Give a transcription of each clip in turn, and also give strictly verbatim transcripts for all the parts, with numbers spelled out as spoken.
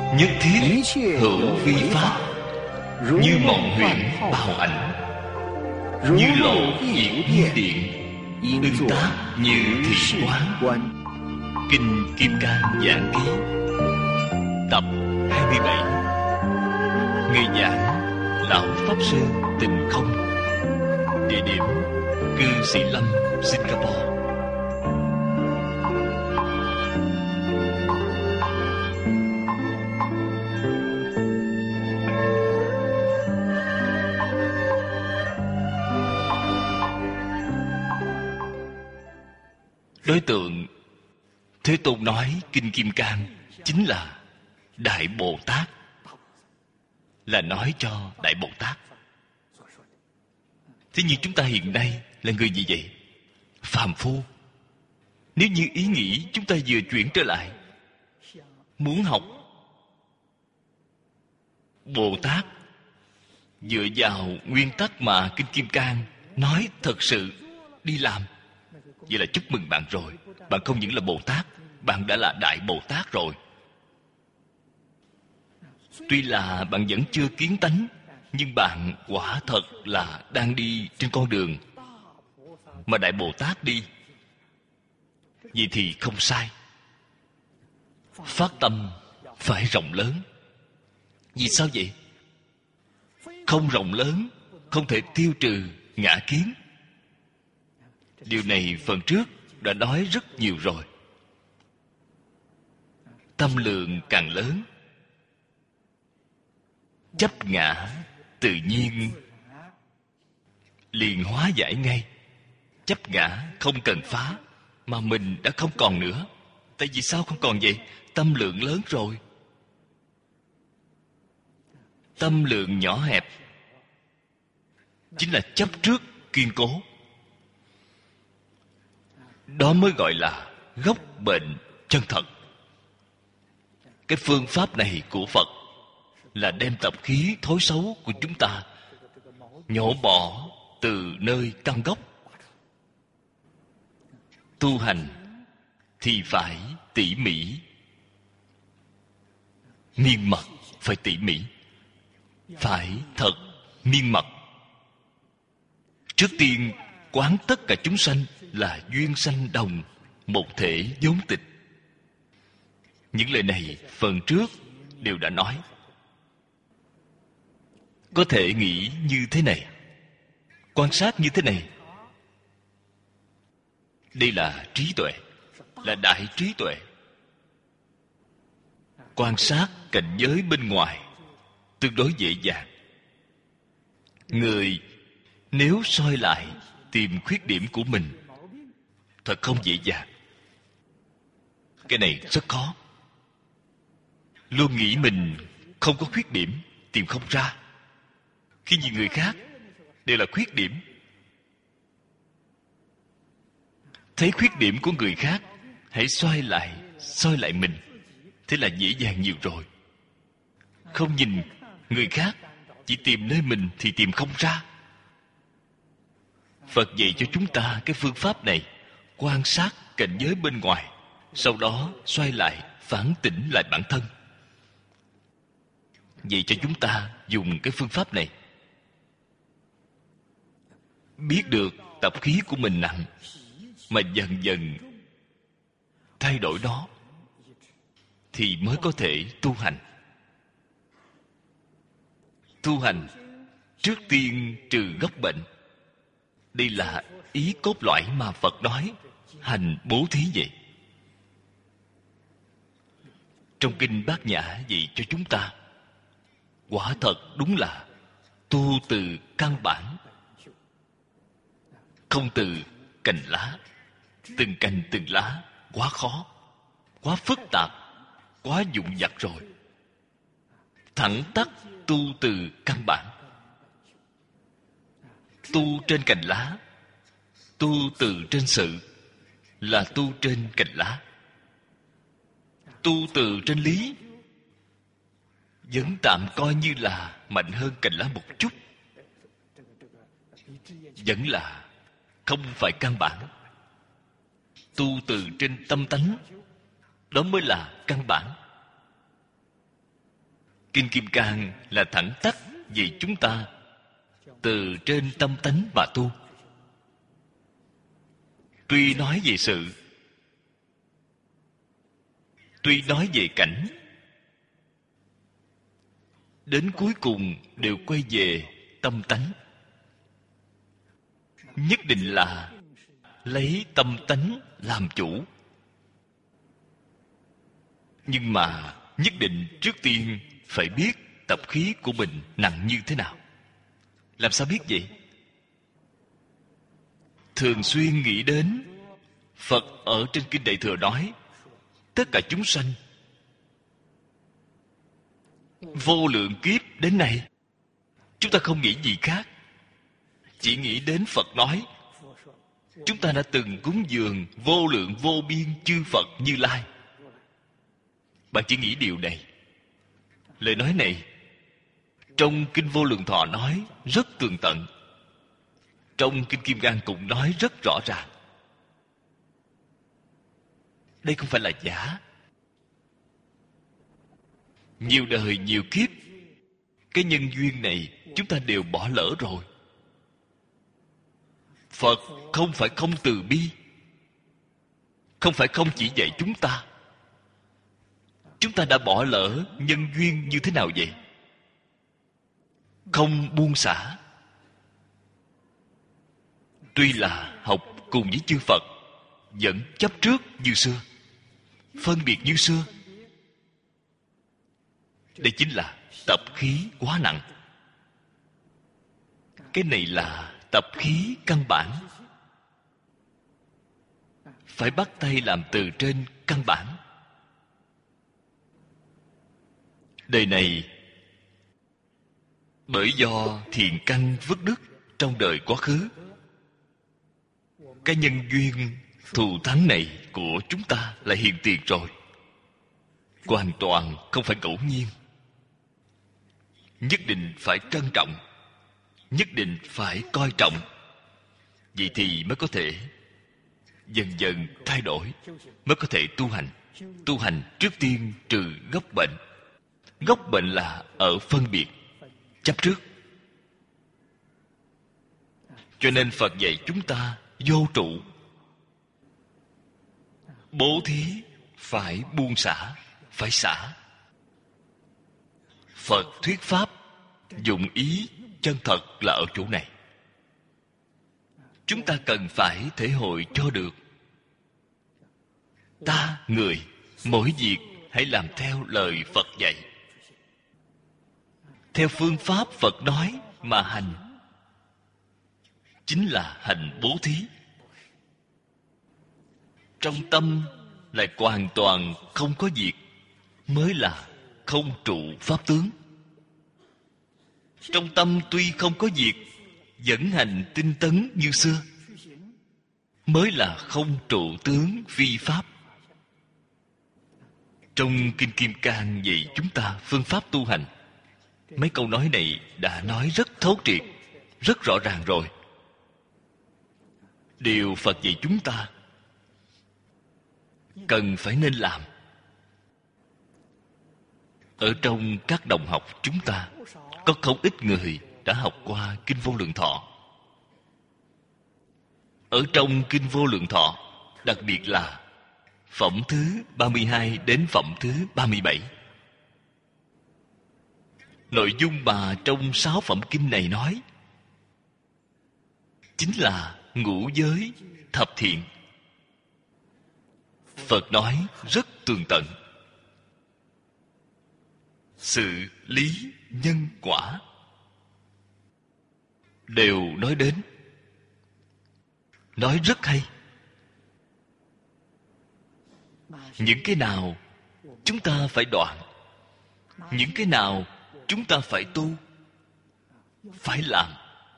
nhất thiết hữu vi pháp, như mộng huyễn bao ảnh, như lộ diệt nhiên điện, ứng tác như thị quán. Kinh Kim Cang Giảng Ký, tập hai mươi bảy. Người giảng Lão Pháp Sư Tịnh Không. Địa điểm Cư Sĩ Lâm, Singapore. Đối tượng Thế Tôn nói Kinh Kim Cang chính là Đại Bồ Tát, là nói cho Đại Bồ Tát. Thế nhưng chúng ta hiện nay là người gì vậy? Phàm phu. Nếu như ý nghĩ chúng ta vừa chuyển trở lại, muốn học Bồ Tát dựa vào nguyên tắc mà Kinh Kim Cang nói thật sự đi làm, vậy là chúc mừng bạn rồi. Bạn không những là Bồ Tát, bạn đã là Đại Bồ Tát rồi. Tuy là bạn vẫn chưa kiến tánh, nhưng bạn quả thật là đang đi trên con đường mà Đại Bồ Tát đi. Vậy thì không sai. Phát tâm phải rộng lớn. Vì sao vậy? Không rộng lớn không thể tiêu trừ ngã kiến. Điều này phần trước đã nói rất nhiều rồi. Tâm lượng càng lớn, chấp ngã tự nhiên liền hóa giải ngay. Chấp ngã không cần phá, mà mình đã không còn nữa. Tại vì sao không còn vậy? Tâm lượng lớn rồi. Tâm lượng nhỏ hẹp chính là chấp trước kiên cố. Đó mới gọi là gốc bệnh chân thật. Cái phương pháp này của Phật là đem tập khí thối xấu của chúng ta nhổ bỏ từ nơi căn gốc. Tu hành thì phải tỉ mỉ, miên mật, phải tỉ mỉ, phải thật miên mật. Trước tiên quán tất cả chúng sanh là duyên sanh đồng, một thể vốn tịch. Những lời này phần trước đều đã nói. Có thể nghĩ như thế này, quan sát như thế này. Đây là trí tuệ, là đại trí tuệ. Quan sát cảnh giới bên ngoài tương đối dễ dàng. Người nếu soi lại tìm khuyết điểm của mình thật không dễ dàng. Cái này rất khó. Luôn nghĩ mình không có khuyết điểm, tìm không ra. Khi nhìn người khác đều là khuyết điểm, thấy khuyết điểm của người khác, hãy soi lại, soi lại mình. Thế là dễ dàng nhiều rồi. Không nhìn người khác, chỉ tìm nơi mình thì tìm không ra. Phật dạy cho chúng ta cái phương pháp này, quan sát cảnh giới bên ngoài, sau đó xoay lại, phản tỉnh lại bản thân. Vậy cho chúng ta dùng cái phương pháp này. Biết được tập khí của mình nặng, mà dần dần thay đổi nó, thì mới có thể tu hành. Tu hành trước tiên trừ gốc bệnh. Đây là ý cốt lõi mà Phật nói hành bố thí vậy. Trong Kinh Bát Nhã dạy cho chúng ta, quả thật đúng là tu từ căn bản, không từ cành lá. Từng cành từng lá quá khó, quá phức tạp, quá dụng vặt rồi. Thẳng tắc tu từ căn bản. Tu trên cành lá, tu từ trên sự, là tu trên cành lá. Tu từ trên lý, vẫn tạm coi như là mạnh hơn cành lá một chút, vẫn là không phải căn bản. Tu từ trên tâm tánh, đó mới là căn bản. Kinh Kim Cang là thẳng tắc vì chúng ta từ trên tâm tánh mà tu. Tuy nói về sự, tuy nói về cảnh, đến cuối cùng đều quay về tâm tánh. Nhất định là lấy tâm tánh làm chủ. Nhưng mà nhất định trước tiên phải biết tập khí của mình nặng như thế nào. Làm sao biết vậy? Thường xuyên nghĩ đến Phật ở trên Kinh Đại Thừa nói tất cả chúng sanh vô lượng kiếp đến nay, chúng ta không nghĩ gì khác, chỉ nghĩ đến Phật nói chúng ta đã từng cúng dường vô lượng vô biên chư Phật Như Lai. Bạn chỉ nghĩ điều này. Lời nói này trong Kinh Vô Lượng Thọ nói rất tường tận, trong Kinh Kim Cang cũng nói rất rõ ràng. Đây không phải là giả. Nhiều đời nhiều kiếp, cái nhân duyên này chúng ta đều bỏ lỡ rồi. Phật không phải không từ bi, không phải không chỉ dạy chúng ta. Chúng ta đã bỏ lỡ nhân duyên như thế nào vậy? Không buông xả. Tuy là học cùng với chư Phật, vẫn chấp trước như xưa, phân biệt như xưa. Đây chính là tập khí quá nặng. Cái này là tập khí căn bản. Phải bắt tay làm từ trên căn bản. Đời này bởi do thiện căn phước đức trong đời quá khứ, cái nhân duyên thù thắng này của chúng ta là hiện tiền rồi, hoàn toàn không phải ngẫu nhiên. Nhất định phải trân trọng, nhất định phải coi trọng. Vậy thì mới có thể dần dần thay đổi, mới có thể tu hành. Tu hành trước tiên trừ gốc bệnh. Gốc bệnh là ở phân biệt, chấp trước. Cho nên Phật dạy chúng ta vô trụ. Bố thí phải buông xả, phải xả. Phật thuyết pháp dụng ý chân thật là ở chỗ này. Chúng ta cần phải thể hội cho được. Ta, người, mỗi việc hãy làm theo lời Phật dạy, theo phương pháp Phật nói mà hành, chính là hành bố thí. Trong tâm lại hoàn toàn không có việc, mới là không trụ pháp tướng. Trong tâm tuy không có việc, vẫn hành tinh tấn như xưa, mới là không trụ tướng phi pháp. Trong Kinh Kim Cang dạy chúng ta phương pháp tu hành, mấy câu nói này đã nói rất thấu triệt, rất rõ ràng rồi. Điều Phật dạy chúng ta cần phải nên làm. Ở trong các đồng học chúng ta có không ít người đã học qua Kinh Vô Lượng Thọ. Ở trong Kinh Vô Lượng Thọ, đặc biệt là phẩm thứ ba mươi hai đến phẩm thứ ba mươi bảy, nội dung mà trong sáu phẩm kinh này nói chính là ngũ giới thập thiện. Phật nói rất tường tận. Sự lý nhân quả đều nói đến, nói rất hay. Những cái nào chúng ta phải đoạn, những cái nào chúng ta phải tu, phải làm.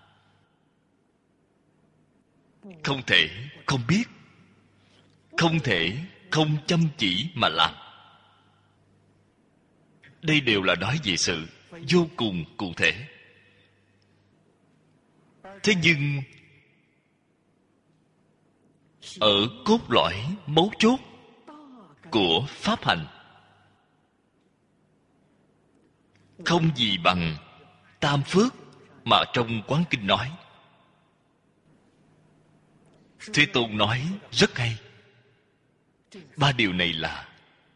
Không thể không biết, không thể không chăm chỉ mà làm. Đây đều là nói về sự vô cùng cụ thể. Thế nhưng ở cốt lõi mấu chốt của pháp hành, không gì bằng tam phước mà trong Quán Kinh nói. Thế Tôn nói rất hay. Ba điều này là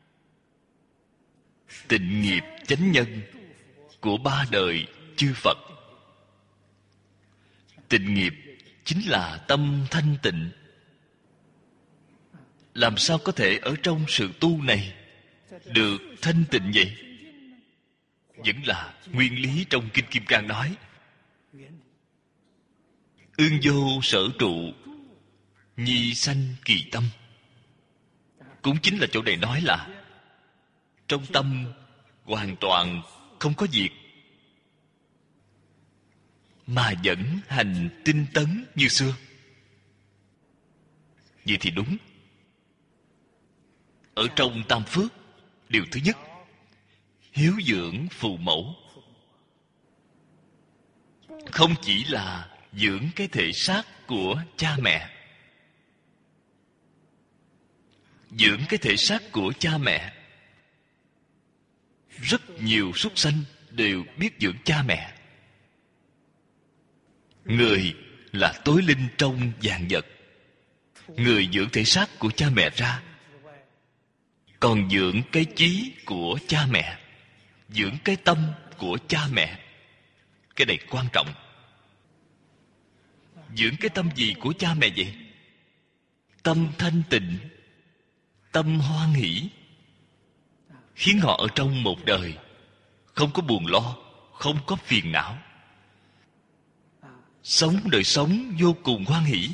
tịnh nghiệp chánh nhân của ba đời chư Phật. Tịnh nghiệp chính là tâm thanh tịnh. Làm sao có thể ở trong sự tu này được thanh tịnh vậy? Vẫn là nguyên lý trong Kinh Kim Cang nói: ương vô sở trụ, nhi sanh kỳ tâm. Cũng chính là chỗ này nói là trong tâm hoàn toàn không có việc, mà vẫn hành tinh tấn như xưa. Vậy thì đúng. Ở trong tam phước, điều thứ nhất, hiếu dưỡng phụ mẫu. Không chỉ là dưỡng cái thể xác của cha mẹ. Dưỡng cái thể xác của cha mẹ, rất nhiều súc sanh đều biết dưỡng cha mẹ. Người là tối linh trong vạn vật. Người dưỡng thể xác của cha mẹ ra, còn dưỡng cái chí của cha mẹ, dưỡng cái tâm của cha mẹ. Cái này quan trọng. Dưỡng cái tâm gì của cha mẹ vậy? Tâm thanh tịnh, tâm hoan hỷ, khiến họ ở trong một đời không có buồn lo, không có phiền não, sống đời sống vô cùng hoan hỷ.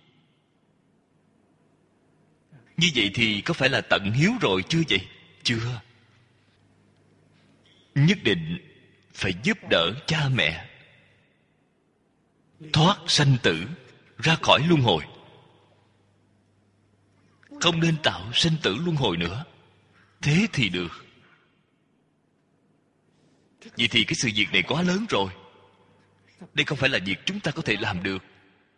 Như vậy thì có phải là tận hiếu rồi chưa vậy? Chưa. Nhất định phải giúp đỡ cha mẹ thoát sanh tử, ra khỏi luân hồi. Không nên tạo sanh tử luân hồi nữa. Thế thì được. Vậy thì cái sự việc này quá lớn rồi. Đây không phải là việc chúng ta có thể làm được.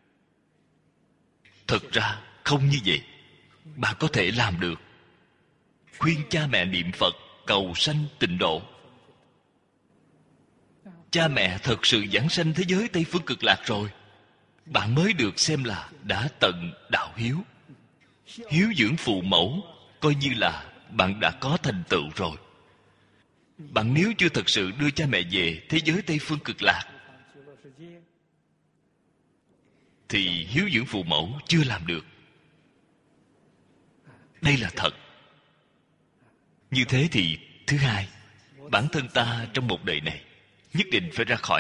Thật ra không như vậy. Bạn có thể làm được. Khuyên cha mẹ niệm Phật, cầu sanh tịnh độ. Cha mẹ thật sự giảng sanh thế giới Tây Phương Cực Lạc rồi, bạn mới được xem là đã tận đạo hiếu. Hiếu dưỡng phụ mẫu coi như là bạn đã có thành tựu rồi. Bạn nếu chưa thật sự đưa cha mẹ về thế giới Tây Phương Cực Lạc thì hiếu dưỡng phụ mẫu chưa làm được. Đây là thật. Như thế thì thứ hai, bản thân ta trong một đời này nhất định phải ra khỏi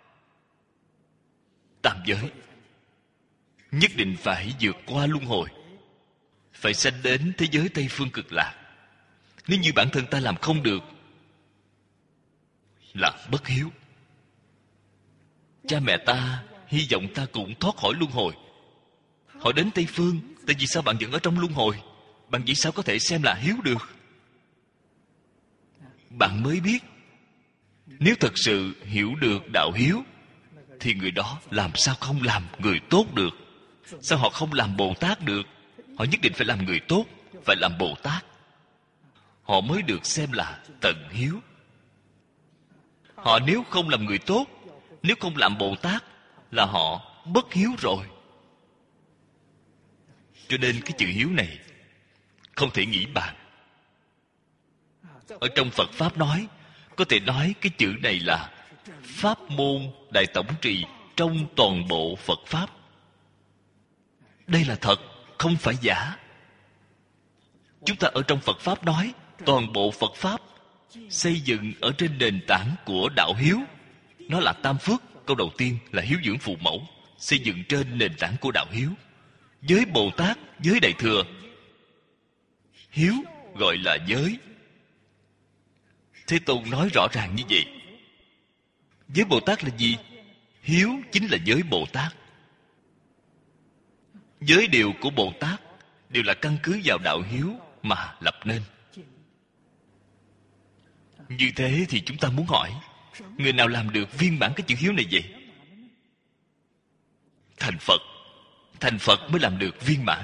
tam giới, nhất định phải vượt qua luân hồi, phải sanh đến thế giới Tây Phương Cực Lạc. Nếu như bản thân ta làm không được là bất hiếu. Cha mẹ ta hy vọng ta cũng thoát khỏi luân hồi, họ đến Tây Phương, tại vì sao bạn vẫn ở trong luân hồi? Bạn vì sao có thể xem là hiếu được? Bạn mới biết, nếu thật sự hiểu được đạo hiếu thì người đó làm sao không làm người tốt được? Sao họ không làm Bồ Tát được? Họ nhất định phải làm người tốt, phải làm Bồ Tát, họ mới được xem là tận hiếu. Họ nếu không làm người tốt, nếu không làm Bồ Tát là họ bất hiếu rồi. Cho nên cái chữ hiếu này không thể nghĩ bàn. Ở trong Phật Pháp nói, có thể nói cái chữ này là pháp môn đại tổng trì trong toàn bộ Phật Pháp. Đây là thật, không phải giả. Chúng ta ở trong Phật Pháp nói, toàn bộ Phật Pháp xây dựng ở trên nền tảng của đạo hiếu. Nó là tam phước. Câu đầu tiên là hiếu dưỡng phụ mẫu, xây dựng trên nền tảng của đạo hiếu. Với Bồ Tát, với Đại Thừa, hiếu gọi là giới. Thế Tôn nói rõ ràng như vậy. Giới Bồ Tát là gì? Hiếu chính là giới Bồ Tát. Giới điều của Bồ Tát đều là căn cứ vào đạo hiếu mà lập nên. Như thế thì chúng ta muốn hỏi, người nào làm được viên mãn cái chữ hiếu này vậy? Thành Phật. Thành Phật mới làm được viên mãn.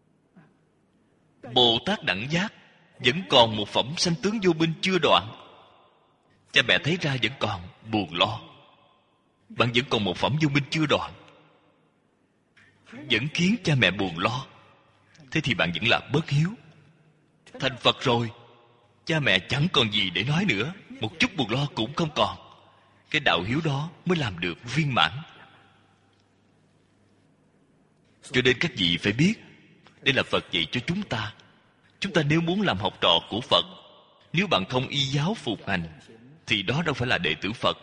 Bồ Tát đẳng giác vẫn còn một phẩm sanh tướng vô minh chưa đoạn, cha mẹ thấy ra vẫn còn buồn lo, bạn vẫn còn một phẩm vô minh chưa đoạn, vẫn khiến cha mẹ buồn lo, thế thì bạn vẫn là bất hiếu. Thành Phật rồi, cha mẹ chẳng còn gì để nói nữa, một chút buồn lo cũng không còn. Cái đạo hiếu đó mới làm được viên mãn. Cho nên các vị phải biết, đây là Phật dạy cho chúng ta. Chúng ta nếu muốn làm học trò của Phật, nếu bạn không y giáo phục hành, thì đó đâu phải là đệ tử Phật.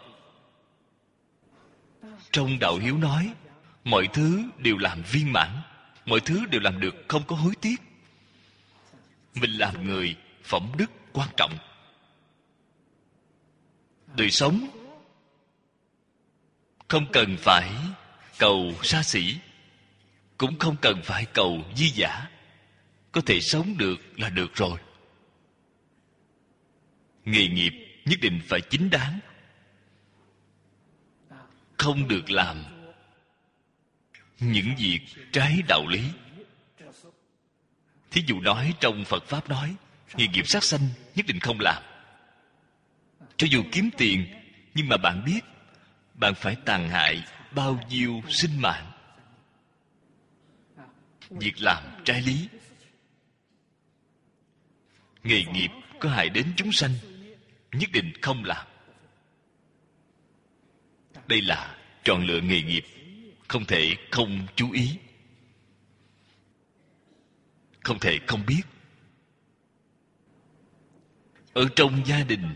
Trong đạo hiếu nói, mọi thứ đều làm viên mãn, mọi thứ đều làm được không có hối tiếc. Mình làm người, phẩm đức quan trọng. Đời sống không cần phải cầu xa xỉ, cũng không cần phải cầu di giả, có thể sống được là được rồi. Nghề nghiệp nhất định phải chính đáng, không được làm những việc trái đạo lý. Thí dụ nói trong Phật Pháp nói, nghề nghiệp sát sanh nhất định không làm. Cho dù kiếm tiền, nhưng mà bạn biết bạn phải tàn hại bao nhiêu sinh mạng. Việc làm trái lý, nghề nghiệp có hại đến chúng sanh, nhất định không làm. Đây là chọn lựa nghề nghiệp, không thể không chú ý, không thể không biết. Ở trong gia đình,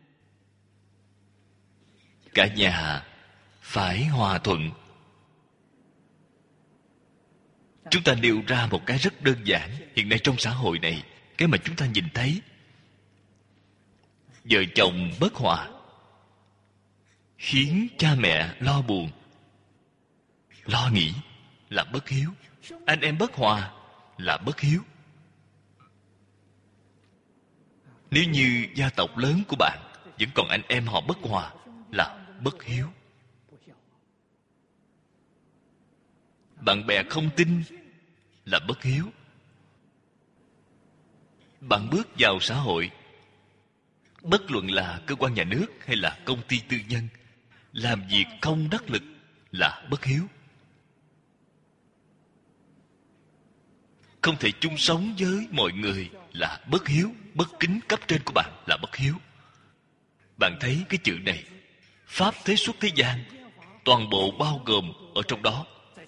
cả nhà phải hòa thuận. Chúng ta nêu ra một cái rất đơn giản. Hiện nay trong xã hội này, cái mà chúng ta nhìn thấy, vợ chồng bất hòa khiến cha mẹ lo buồn, lo nghĩ, là bất hiếu. Anh em bất hòa là bất hiếu. Nếu như gia tộc lớn của bạn vẫn còn anh em họ bất hòa, là bất hiếu. Bạn bè không tin là bất hiếu. Bạn bước vào xã hội, bất luận là cơ quan nhà nước hay là công ty tư nhân, làm việc không đắc lực là bất hiếu. Không thể chung sống với mọi người là bất hiếu. Bất kính cấp trên của bạn là bất hiếu. Bạn thấy cái chữ này, pháp thế xuất thế gian, toàn bộ bao gồm ở trong đó.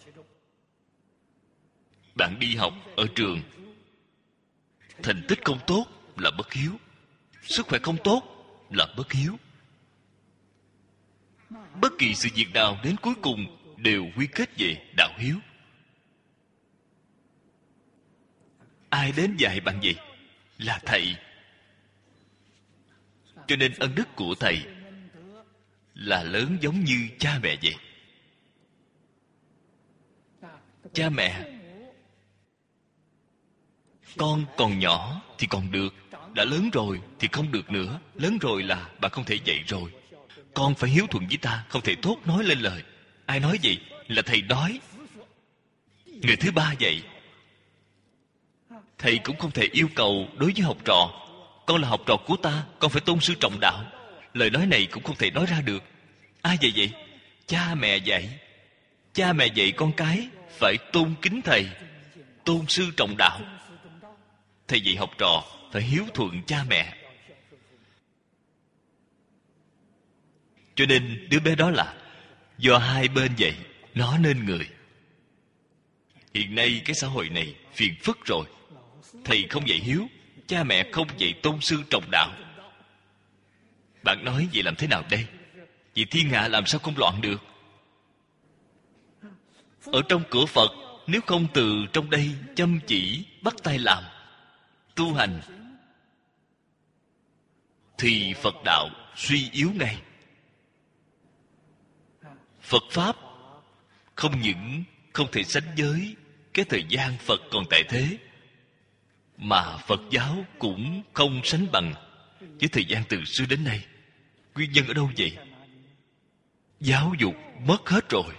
Bạn đi học ở trường, thành tích không tốt là bất hiếu, sức khỏe không tốt là bất hiếu. Bất kỳ sự việc nào đến cuối cùng đều quy kết về đạo hiếu. Ai đến dạy bạn gì? Là thầy. Cho nên ân đức của thầy là lớn giống như cha mẹ vậy. Cha mẹ, con còn nhỏ thì còn được, đã lớn rồi thì không được nữa. Lớn rồi là bạn không thể dạy rồi. Con phải hiếu thuận với ta, không thể thốt nói lên lời. Ai nói vậy? Là thầy nói. Người thứ ba dạy. Thầy cũng không thể yêu cầu đối với học trò, con là học trò của ta, con phải tôn sư trọng đạo. Lời nói này cũng không thể nói ra được. Ai dạy vậy? Cha mẹ dạy. Cha mẹ dạy con cái phải tôn kính thầy, tôn sư trọng đạo. Thầy dạy học trò phải hiếu thuận cha mẹ. Cho nên đứa bé đó là do hai bên dạy, nó nên người. Hiện nay cái xã hội này phiền phức rồi. Thầy không dạy hiếu, cha mẹ không dạy tôn sư trọng đạo. Bạn nói vậy làm thế nào đây? Vì thiên hạ làm sao không loạn được? Ở trong cửa Phật, nếu không từ trong đây chăm chỉ bắt tay làm, tu hành, thì Phật đạo suy yếu ngay. Phật Pháp không những không thể sánh với cái thời gian Phật còn tại thế, mà Phật giáo cũng không sánh bằng với thời gian từ xưa đến nay. Nguyên nhân ở đâu vậy? Giáo dục mất hết rồi.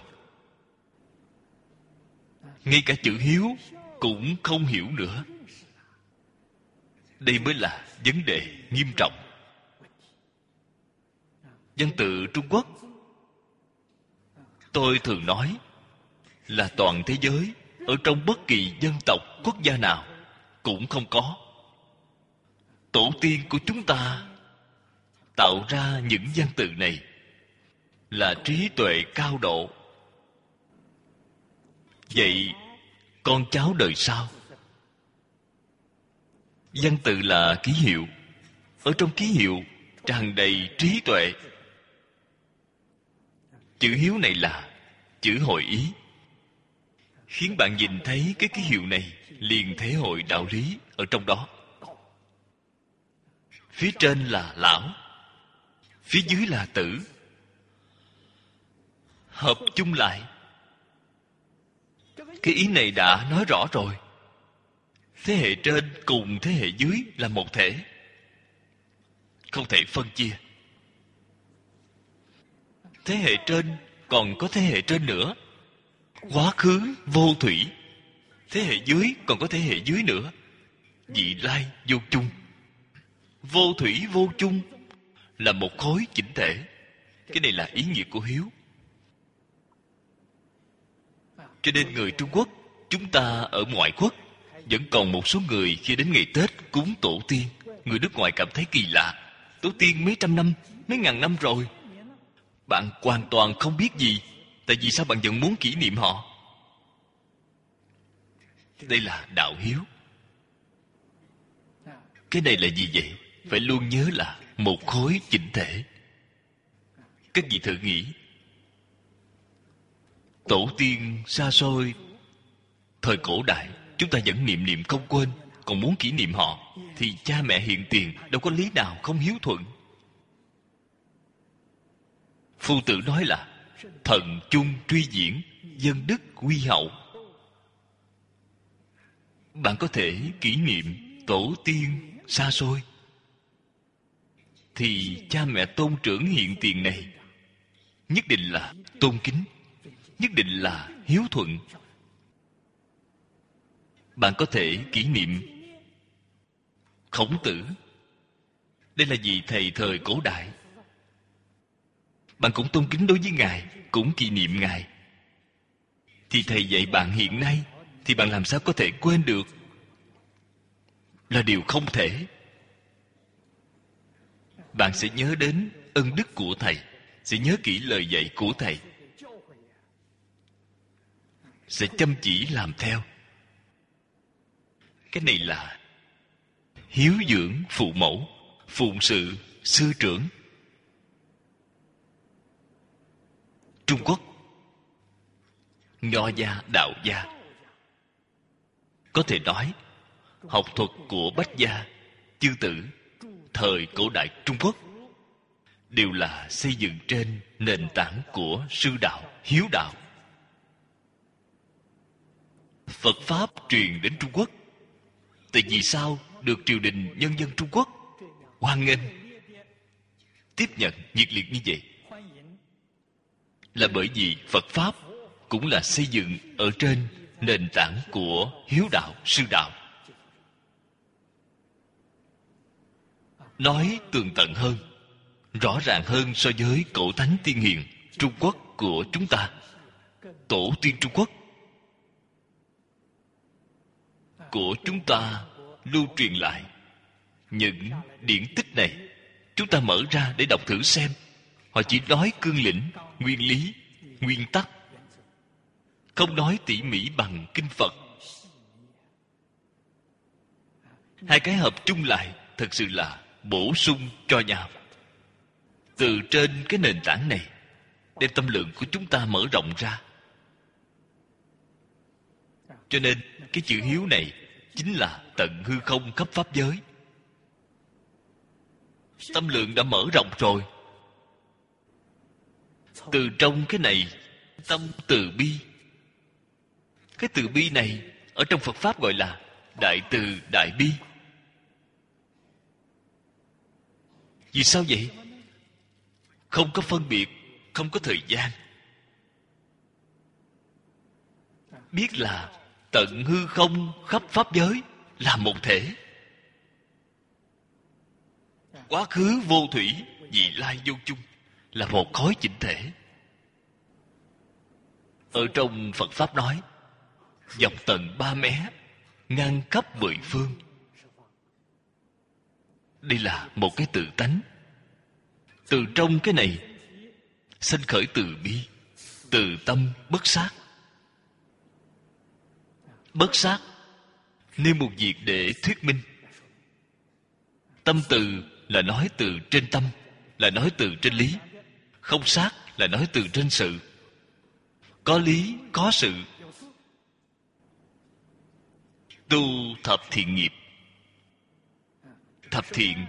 Ngay cả chữ hiếu cũng không hiểu nữa. Đây mới là vấn đề nghiêm trọng. Văn tự Trung Quốc, tôi thường nói là toàn thế giới, ở trong bất kỳ dân tộc, quốc gia nào cũng không có. Tổ tiên của chúng ta tạo ra những văn tự này là trí tuệ cao độ. Vậy con cháu đời sau, văn tự là ký hiệu. Ở trong ký hiệu tràn đầy trí tuệ. Chữ hiếu này là chữ hội ý, khiến bạn nhìn thấy cái ký hiệu này liền thể hội đạo lý ở trong đó. Phía trên là lão, phía dưới là tử, hợp chung lại. Cái ý này đã nói rõ rồi. Thế hệ trên cùng thế hệ dưới là một thể, không thể phân chia. Thế hệ trên còn có thế hệ trên nữa, quá khứ vô thủy. Thế hệ dưới còn có thế hệ dưới nữa, vị lai vô chung. Vô thủy vô chung là một khối chỉnh thể. Cái này là ý nghĩa của hiếu. Cho nên người Trung Quốc, chúng ta ở ngoại quốc, vẫn còn một số người khi đến ngày Tết cúng tổ tiên. Người nước ngoài cảm thấy kỳ lạ. Tổ tiên mấy trăm năm, mấy ngàn năm rồi, bạn hoàn toàn không biết gì. Tại vì sao bạn vẫn muốn kỷ niệm họ? Đây là đạo hiếu. Cái này là gì vậy? Phải luôn nhớ là một khối chỉnh thể. Các vị thử nghĩ, tổ tiên xa xôi thời cổ đại, chúng ta vẫn niệm niệm không quên, còn muốn kỷ niệm họ, thì cha mẹ hiện tiền đâu có lý nào không hiếu thuận. Phu tử nói là thần chung truy diễn, dân đức quy hậu. Bạn có thể kỷ niệm tổ tiên xa xôi, thì cha mẹ tôn trưởng hiện tiền này nhất định là tôn kính, nhất định là hiếu thuận. Bạn có thể kỷ niệm Khổng Tử. Đây là vị thầy thời cổ đại. Bạn cũng tôn kính đối với Ngài, cũng kỷ niệm Ngài. Thì thầy dạy bạn hiện nay, thì bạn làm sao có thể quên được? Là điều không thể. Bạn sẽ nhớ đến ân đức của thầy, sẽ nhớ kỹ lời dạy của thầy, sẽ chăm chỉ làm theo. Cái này là hiếu dưỡng phụ mẫu, phụng sự sư trưởng. Trung Quốc, Nho gia, Đạo gia, có thể nói học thuật của Bách gia, chư tử thời cổ đại Trung Quốc đều là xây dựng trên nền tảng của sư đạo, hiếu đạo. Phật pháp truyền đến Trung Quốc, tại vì sao được triều đình nhân dân Trung Quốc hoan nghênh, tiếp nhận nhiệt liệt như vậy? Là bởi vì Phật pháp cũng là xây dựng ở trên nền tảng của hiếu đạo, sư đạo. Nói tường tận hơn, rõ ràng hơn so với cổ thánh tiên hiền Trung Quốc của chúng ta. Tổ tiên Trung Quốc của chúng ta lưu truyền lại những điển tích này, chúng ta mở ra để đọc thử xem. Họ chỉ nói cương lĩnh, nguyên lý, nguyên tắc, không nói tỉ mỉ bằng kinh Phật. Hai cái hợp chung lại thật sự là bổ sung cho nhau. Từ trên cái nền tảng này, đem tâm lượng của chúng ta mở rộng ra. Cho nên cái chữ hiếu này chính là tận hư không khắp pháp giới. Tâm lượng đã mở rộng rồi. Từ trong cái này, tâm từ bi. Cái từ bi này ở trong Phật pháp gọi là đại từ đại bi. Vì sao vậy? Không có phân biệt, không có thời gian. Biết là tận hư không khắp pháp giới là một thể. Quá khứ vô thủy, vị lai vô chung, là một khối chỉnh thể. Ở trong Phật Pháp nói, dọc tận ba mé, ngang khắp mười phương. Đây là một cái tự tánh. Từ trong cái này sanh khởi từ bi, từ tâm bất sát. Bất sát nêu một việc để thuyết minh. Tâm từ là nói từ trên tâm, là nói từ trên lý. Không sát là nói từ trên sự. Có lý, có sự. Tu thập thiện nghiệp. Thập thiện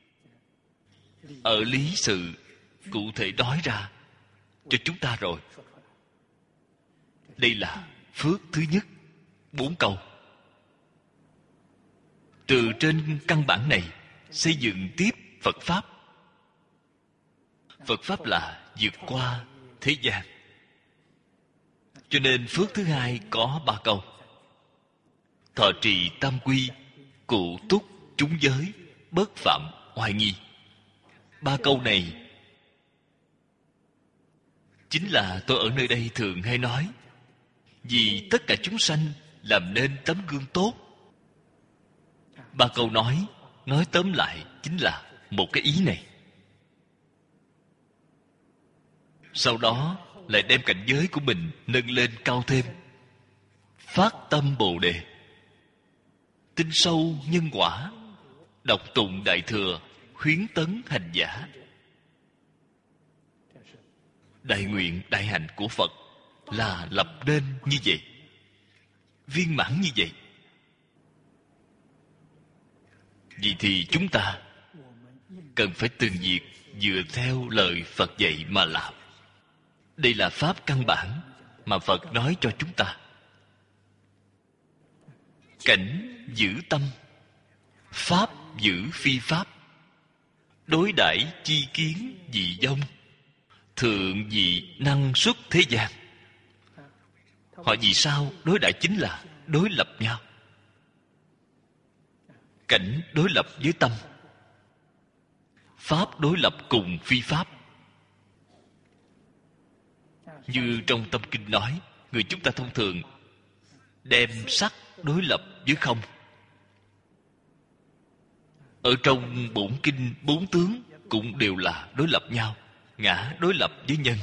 ở lý sự cụ thể nói ra cho chúng ta rồi. Đây là phước thứ nhất. Bốn câu. Từ trên căn bản này xây dựng tiếp Phật Pháp. Phật Pháp là vượt qua thế gian. Cho nên phước thứ hai có ba câu. Thọ trì tam quy, cụ túc chúng giới, bất phạm oai nghi. Ba câu này chính là tôi ở nơi đây thường hay nói, vì tất cả chúng sanh làm nên tấm gương tốt. Ba câu nói, nói tóm lại chính là một cái ý này. Sau đó lại đem cảnh giới của mình nâng lên cao thêm. Phát tâm Bồ Đề, tin sâu nhân quả, đọc tụng Đại Thừa, khuyến tấn hành giả. Đại nguyện đại hạnh của Phật là lập nên như vậy, viên mãn như vậy. Vì thì chúng ta cần phải từng việc dựa theo lời Phật dạy mà làm. Đây là pháp căn bản mà Phật nói cho chúng ta. Cảnh giữ tâm, pháp giữ phi pháp. Đối đãi chi kiến dị vong, thượng dị năng xuất thế gian. Họ vì sao đối đãi chính là đối lập nhau. Cảnh đối lập với tâm, pháp đối lập cùng phi pháp. Như trong Tâm Kinh nói, người chúng ta thông thường đem sắc đối lập với không. Ở trong bổn kinh bốn tướng cũng đều là đối lập nhau. Ngã đối lập với nhân,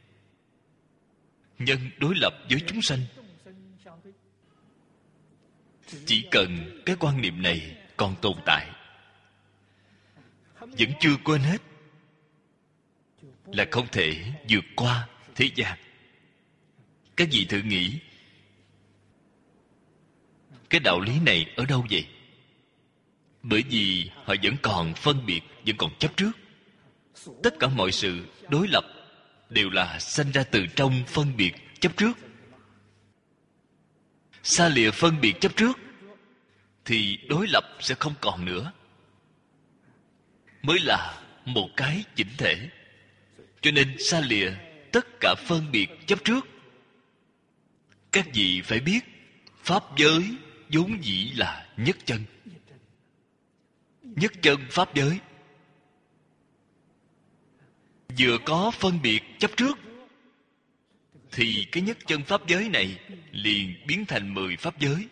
nhân đối lập với chúng sanh. Chỉ cần cái quan niệm này còn tồn tại, vẫn chưa quên hết, là không thể vượt qua thế gian. Các vị thử nghĩ, cái đạo lý này ở đâu vậy? Bởi vì họ vẫn còn phân biệt, vẫn còn chấp trước. Tất cả mọi sự đối lập đều là sanh ra từ trong phân biệt chấp trước. Xa lìa phân biệt chấp trước thì đối lập sẽ không còn nữa, mới là một cái chỉnh thể. Cho nên xa lìa tất cả phân biệt chấp trước. Các vị phải biết, pháp giới vốn dĩ là nhất chân. Nhất chân pháp giới. Vừa có phân biệt chấp trước thì cái nhất chân pháp giới này liền biến thành mười pháp giới.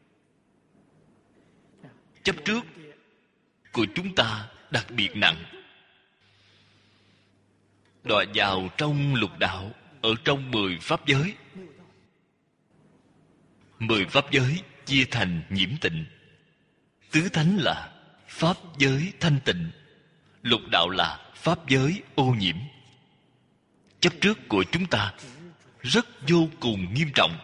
Chấp trước của chúng ta đặc biệt nặng. Đọa vào trong lục đạo, ở trong mười pháp giới. Mười pháp giới chia thành nhiễm tịnh. Tứ thánh là pháp giới thanh tịnh, lục đạo là pháp giới ô nhiễm. Chấp trước của chúng ta rất vô cùng nghiêm trọng,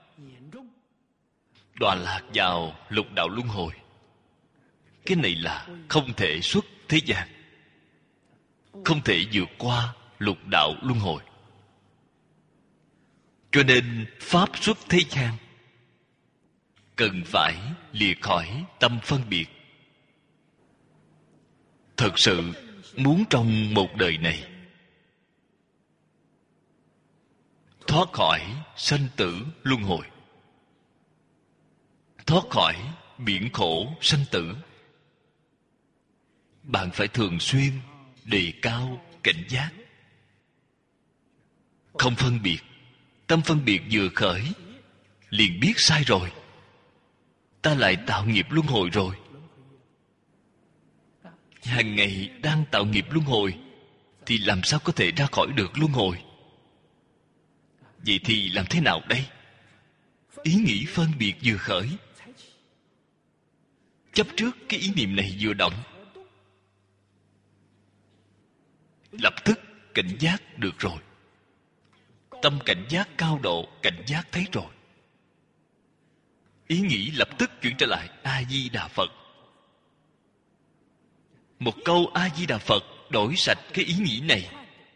đọa lạc vào lục đạo luân hồi. Cái này là không thể xuất thế gian, không thể vượt qua lục đạo luân hồi. Cho nên pháp xuất thế gian cần phải lìa khỏi tâm phân biệt. Thật sự muốn trong một đời này thoát khỏi sanh tử luân hồi, thoát khỏi biển khổ sanh tử, bạn phải thường xuyên đề cao cảnh giác. không phân biệt. Tâm phân biệt vừa khởi, liền biết sai rồi. Ta lại tạo nghiệp luân hồi rồi. Hàng ngày đang tạo nghiệp luân hồi, thì làm sao có thể ra khỏi được luân hồi? Vậy thì làm thế nào đây? Ý nghĩ phân biệt vừa khởi, chấp trước cái ý niệm này vừa động, lập tức cảnh giác được rồi. Tâm cảnh giác cao độ, cảnh giác thấy rồi. Ý nghĩ lập tức chuyển trở lại A-di-đà Phật. Một câu A-di-đà Phật đổi sạch cái ý nghĩ này.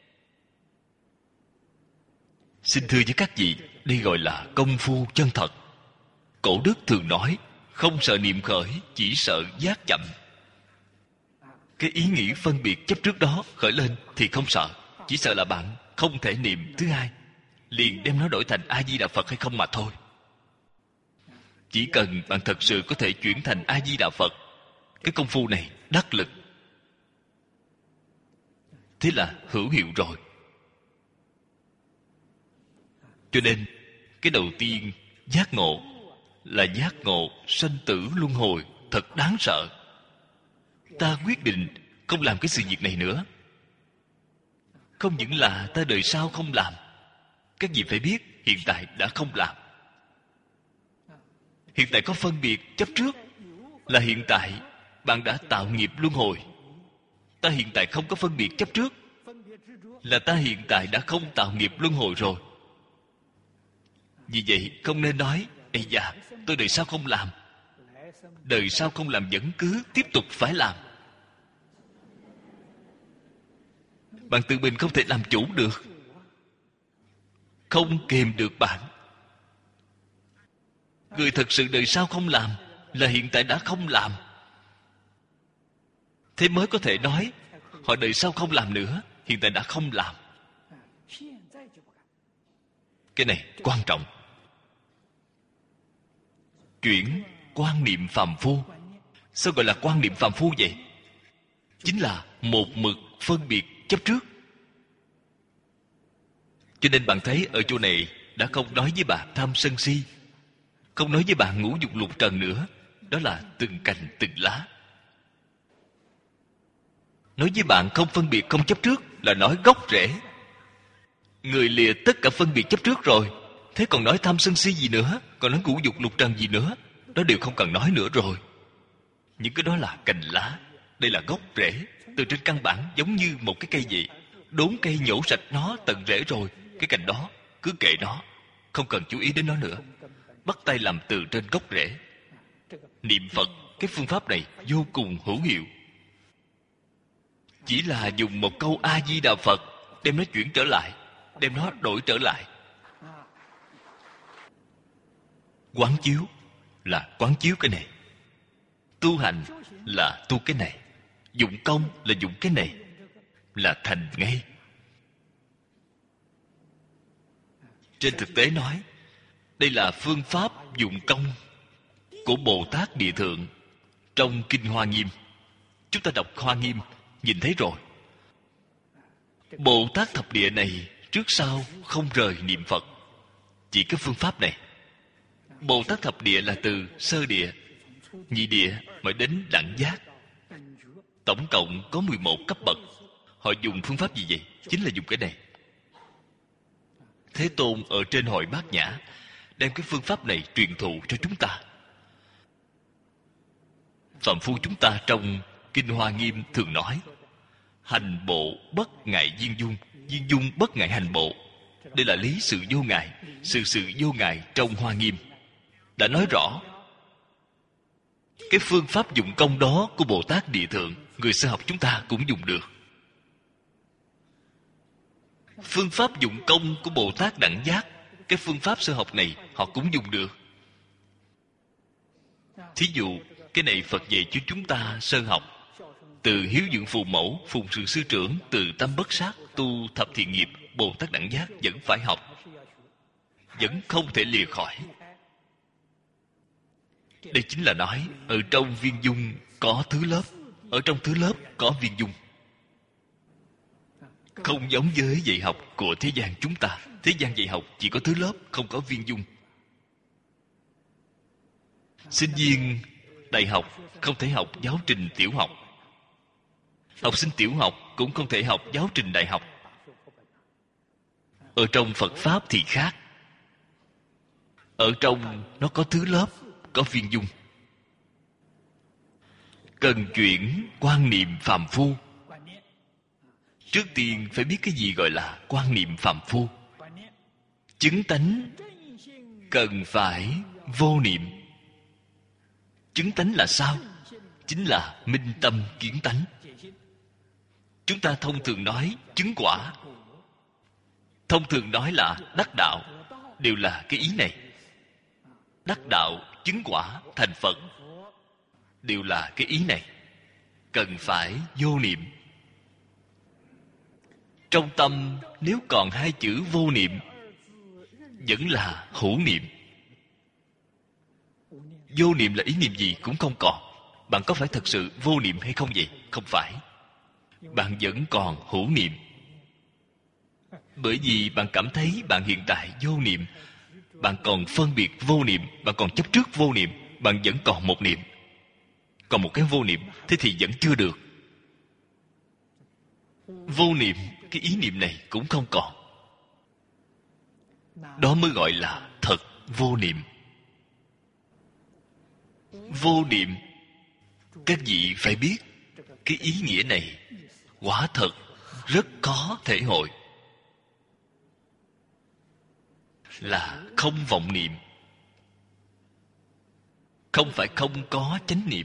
Xin thưa với các vị, đây gọi là công phu chân thật. Cổ đức thường nói, không sợ niệm khởi, chỉ sợ giác chậm. Cái ý nghĩ phân biệt chấp trước đó khởi lên thì không sợ, chỉ sợ là bạn không thể niệm thứ hai, liền đem nó đổi thành A-di-đà Phật hay không mà thôi. Chỉ cần bạn thật sự có thể chuyển thành A-di-đà Phật, cái công phu này đắc lực, thế là hữu hiệu rồi. Cho nên cái đầu tiên giác ngộ là giác ngộ sanh tử luân hồi thật đáng sợ. Ta quyết định không làm cái sự việc này nữa. Không những là ta đời sau không làm, các vị phải biết hiện tại đã không làm. Hiện tại có phân biệt chấp trước, là hiện tại bạn đã tạo nghiệp luân hồi. Ta hiện tại không có phân biệt chấp trước, là ta hiện tại đã không tạo nghiệp luân hồi rồi. Vì vậy không nên nói ây da, tôi đời sau không làm. Đời sau không làm vẫn cứ tiếp tục phải làm. Bạn tự mình không thể làm chủ được, không kềm được bạn. Người thật sự đời sau không làm, là hiện tại đã không làm. Thế mới có thể nói họ đời sau không làm nữa, hiện tại đã không làm. Cái này quan trọng. Chuyển quan niệm phàm phu. Sao gọi là quan niệm phàm phu vậy? Chính là một mực phân biệt chấp trước. Cho nên bạn thấy ở chỗ này đã không nói với bạn tham sân si, không nói với bạn ngũ dục lục trần nữa. Đó là từng cành từng lá. Nói với bạn không phân biệt không chấp trước là nói gốc rễ. Người lìa tất cả phân biệt chấp trước rồi, thế còn nói tham sân si gì nữa, còn nói ngũ dục lục trần gì nữa, đó đều không cần nói nữa rồi. Những cái đó là cành lá, đây là gốc rễ. Từ trên căn bản giống như một cái cây vậy, đốn cây nhổ sạch nó tận rễ rồi, cái cành đó cứ kệ nó, không cần chú ý đến nó nữa. Bắt tay làm từ trên gốc rễ. Niệm Phật, cái phương pháp này vô cùng hữu hiệu. Chỉ là dùng một câu A-di-đà Phật, đem nó chuyển trở lại, đem nó đổi trở lại. Quán chiếu là quán chiếu cái này, tu hành là tu cái này, dụng công là dụng cái này, là thành ngay. Trên thực tế nói, đây là phương pháp dụng công của Bồ Tát Địa Thượng. Trong Kinh Hoa Nghiêm, chúng ta đọc Hoa Nghiêm nhìn thấy rồi. Bồ Tát Thập Địa này trước sau không rời niệm Phật. Chỉ cái phương pháp này. Bồ Tát Thập Địa là từ sơ địa, nhị địa mà đến đẳng giác. Tổng cộng có mười một cấp bậc. Họ dùng phương pháp gì vậy? Chính là dùng cái này. Thế Tôn ở trên Hội Bát Nhã đem cái phương pháp này truyền thụ cho chúng ta. Phạm phu chúng ta trong Kinh Hoa Nghiêm thường nói, hành bộ bất ngại viên dung, viên dung bất ngại hành bộ. Đây là lý sự vô ngại. Sự sự vô ngại trong Hoa Nghiêm đã nói rõ. Cái phương pháp dụng công đó của Bồ Tát Địa Thượng, người sơ học chúng ta cũng dùng được. Phương pháp dụng công của Bồ Tát Đẳng Giác, cái phương pháp sơ học này họ cũng dùng được. Thí dụ cái này Phật dạy cho chúng ta sơ học, từ hiếu dưỡng phụ mẫu, phụng sự sư trưởng, từ tâm bất sát, tu thập thiện nghiệp, Bồ Tát Đẳng Giác vẫn phải học, vẫn không thể lìa khỏi. Đây chính là nói ở trong viên dung có thứ lớp, ở trong thứ lớp có viên dung. Không giống với dạy học của thế gian chúng ta. Thế gian dạy học chỉ có thứ lớp, không có viên dung. Sinh viên đại học không thể học giáo trình tiểu học. Học sinh tiểu học cũng không thể học giáo trình đại học. Ở trong Phật Pháp thì khác. Ở trong nó có thứ lớp, có viên dung. Cần chuyển quan niệm phàm phu. Trước tiên phải biết cái gì gọi là quan niệm phàm phu. Chứng tánh cần phải vô niệm. Chứng tánh là sao? Chính là minh tâm kiến tánh. Chúng ta thông thường nói chứng quả, thông thường nói là đắc đạo, đều là cái ý này. Đắc đạo, chứng quả, thành Phật, đều là cái ý này. Cần phải vô niệm. Trong tâm nếu còn hai chữ vô niệm, vẫn là hữu niệm. Vô niệm là ý niệm gì cũng không còn. Bạn có phải thật sự vô niệm hay không vậy? Không phải. Bạn vẫn còn hữu niệm. Bởi vì bạn cảm thấy bạn hiện tại vô niệm, bạn còn phân biệt vô niệm, bạn còn chấp trước vô niệm, bạn vẫn còn một niệm, còn một cái vô niệm, thế thì vẫn chưa được. Vô niệm, cái ý niệm này cũng không còn. Đó mới gọi là thật vô niệm. Vô niệm, các vị phải biết, cái ý nghĩa này quả thật rất khó thể hội. Là không vọng niệm. Không phải không có chánh niệm.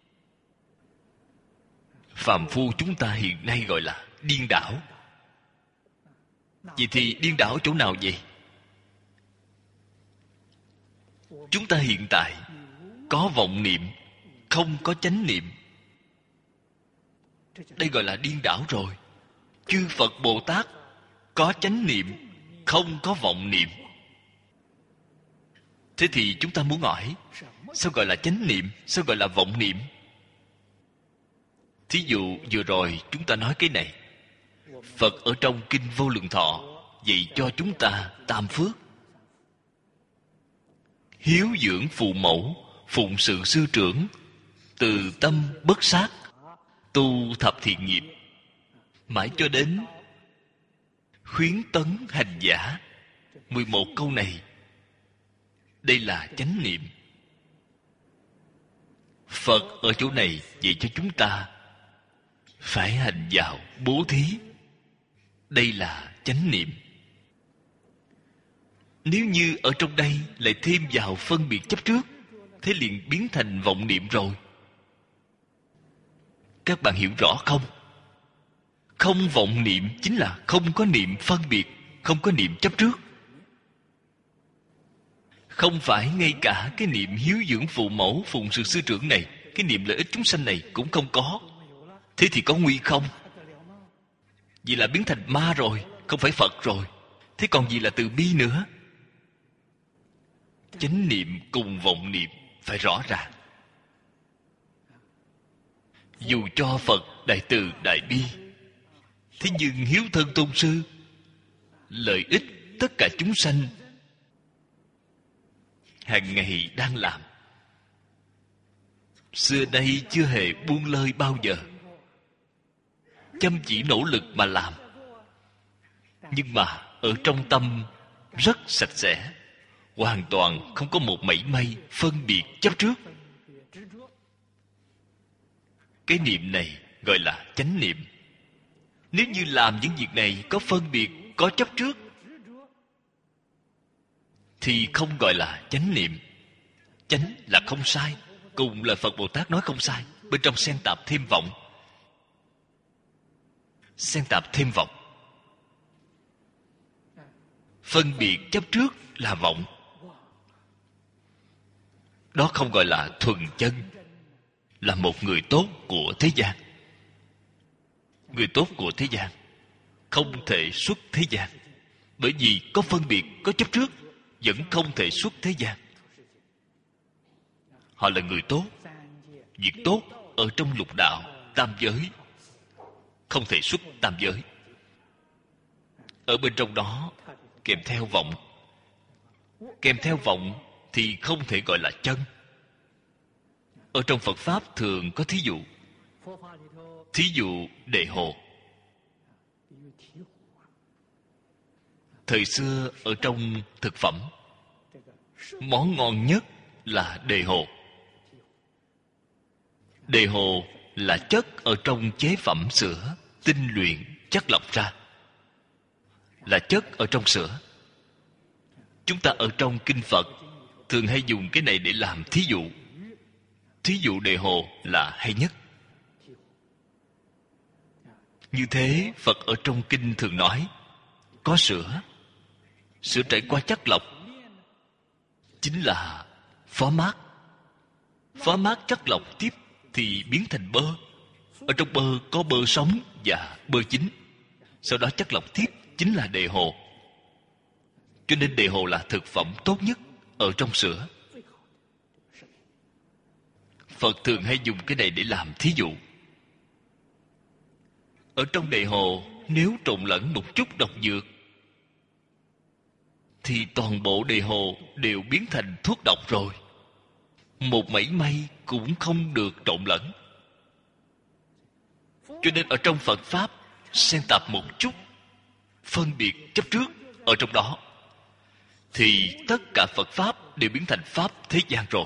Phàm phu chúng ta hiện nay gọi là điên đảo. Vậy thì điên đảo chỗ nào vậy? Chúng ta hiện tại có vọng niệm, không có chánh niệm. Đây gọi là điên đảo rồi. Chư Phật Bồ Tát có chánh niệm, không có vọng niệm. Thế thì chúng ta muốn hỏi, sao gọi là chánh niệm, sao gọi là vọng niệm? Thí dụ vừa rồi chúng ta nói cái này. Phật ở trong Kinh Vô Lượng Thọ dạy cho chúng ta tam phước. Hiếu dưỡng phụ mẫu, phụng sự sư trưởng, từ tâm bất sát, tu thập thiện nghiệp, mãi cho đến khuyến tấn hành giả. Mười một câu này, đây là chánh niệm. Phật ở chỗ này dạy cho chúng ta phải hành vào bố thí. Đây là chánh niệm. Nếu như ở trong đây lại thêm vào phân biệt chấp trước, thế liền biến thành vọng niệm rồi. Các bạn hiểu rõ không? Không vọng niệm chính là không có niệm phân biệt, không có niệm chấp trước. Không phải ngay cả cái niệm hiếu dưỡng phụ mẫu, phụng sự sư trưởng này, cái niệm lợi ích chúng sanh này cũng không có. Thế thì có nguy không? Vì là biến thành ma rồi, không phải Phật rồi. Thế còn gì là từ bi nữa? Chánh niệm cùng vọng niệm phải rõ ràng. Dù cho Phật đại từ đại bi, thế nhưng hiếu thân tôn sư, lợi ích tất cả chúng sanh, hàng ngày đang làm, xưa nay chưa hề buông lơi bao giờ, chăm chỉ nỗ lực mà làm. Nhưng mà ở trong tâm rất sạch sẽ, hoàn toàn không có một mảy may phân biệt chấp trước. Cái niệm này gọi là chánh niệm. Nếu như làm những việc này có phân biệt, có chấp trước, thì không gọi là chánh niệm. Chánh là không sai, cùng là Phật Bồ Tát nói không sai. Bên trong xen tạp thêm vọng. Xen tạp thêm vọng. Phân biệt chấp trước là vọng. Đó không gọi là thuần chân, là một người tốt của thế gian. Người tốt của thế gian không thể xuất thế gian, bởi vì có phân biệt, có chấp trước, vẫn không thể xuất thế gian. Họ là người tốt. Việc tốt ở trong lục đạo, tam giới, không thể xuất tam giới. Ở bên trong đó kèm theo vọng. Kèm theo vọng thì không thể gọi là chân. Ở trong Phật Pháp thường có thí dụ. Thí dụ đề hồ. Thời xưa ở trong thực phẩm, món ngon nhất là đề hồ. Đề hồ là chất ở trong chế phẩm sữa tinh luyện chắc lọc ra, là chất ở trong sữa. Chúng ta ở trong kinh Phật thường hay dùng cái này để làm thí dụ. Thí dụ đề hồ là hay nhất. Như thế Phật ở trong kinh thường nói có sữa, sữa trải qua chắc lọc chính là phó mát. Phó mát chắc lọc tiếp thì biến thành bơ. Ở trong bơ có bơ sống và bơ chín. Sau đó chắc lọc tiếp chính là đề hồ. Cho nên đề hồ là thực phẩm tốt nhất ở trong sữa. Phật thường hay dùng cái này để làm thí dụ. Ở trong đề hồ nếu trộn lẫn một chút độc dược thì toàn bộ đề hồ đều biến thành thuốc độc rồi. Một mảy may cũng không được trộn lẫn. Cho nên ở trong Phật Pháp xen tạp một chút phân biệt chấp trước ở trong đó thì tất cả Phật Pháp đều biến thành Pháp thế gian rồi.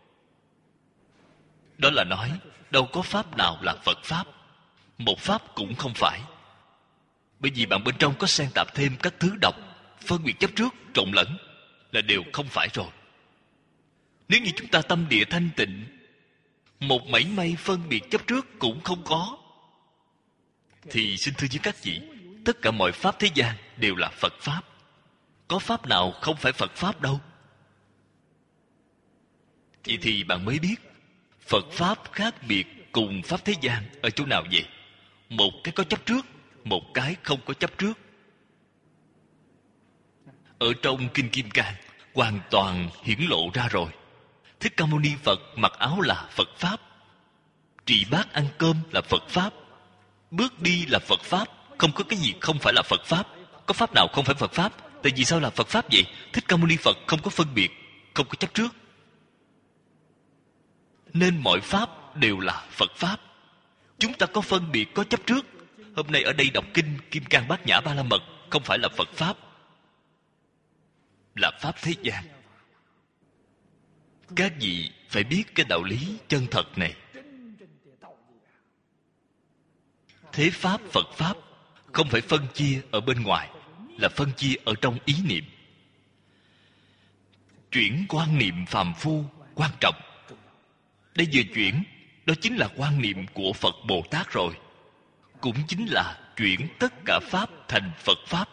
Đó là nói đâu có Pháp nào là Phật Pháp. Một Pháp cũng không phải. Bởi vì bạn bên trong có xen tạp thêm các thứ độc, phân biệt chấp trước, trộn lẫn là đều không phải rồi. Nếu như chúng ta tâm địa thanh tịnh, một mảy may phân biệt chấp trước cũng không có, thì xin thưa với các vị, tất cả mọi Pháp thế gian đều là Phật Pháp. Có Pháp nào không phải Phật Pháp đâu. Vậy thì bạn mới biết Phật Pháp khác biệt cùng Pháp thế gian ở chỗ nào vậy? Một cái có chấp trước, một cái không có chấp trước. Ở trong Kinh Kim Cang hoàn toàn hiển lộ ra rồi. Thích Ca Mâu Ni Phật mặc áo là Phật Pháp, trì bát ăn cơm là Phật Pháp, bước đi là Phật Pháp. Không có cái gì không phải là Phật Pháp. Có Pháp nào không phải Phật Pháp? Tại vì sao là Phật Pháp vậy? Thích Ca Mâu Ni Phật không có phân biệt, không có chấp trước, nên mọi Pháp đều là Phật Pháp. Chúng ta có phân biệt, có chấp trước. Hôm nay ở đây đọc kinh Kim Cang Bát Nhã Ba La Mật không phải là Phật Pháp, là Pháp thế gian. Các vị phải biết cái đạo lý chân thật này. Thế Pháp, Phật Pháp không phải phân chia ở bên ngoài, là phân chia ở trong ý niệm. Chuyển quan niệm phàm phu quan trọng. Đây vừa chuyển, đó chính là quan niệm của Phật Bồ Tát rồi. Cũng chính là chuyển tất cả Pháp thành Phật Pháp.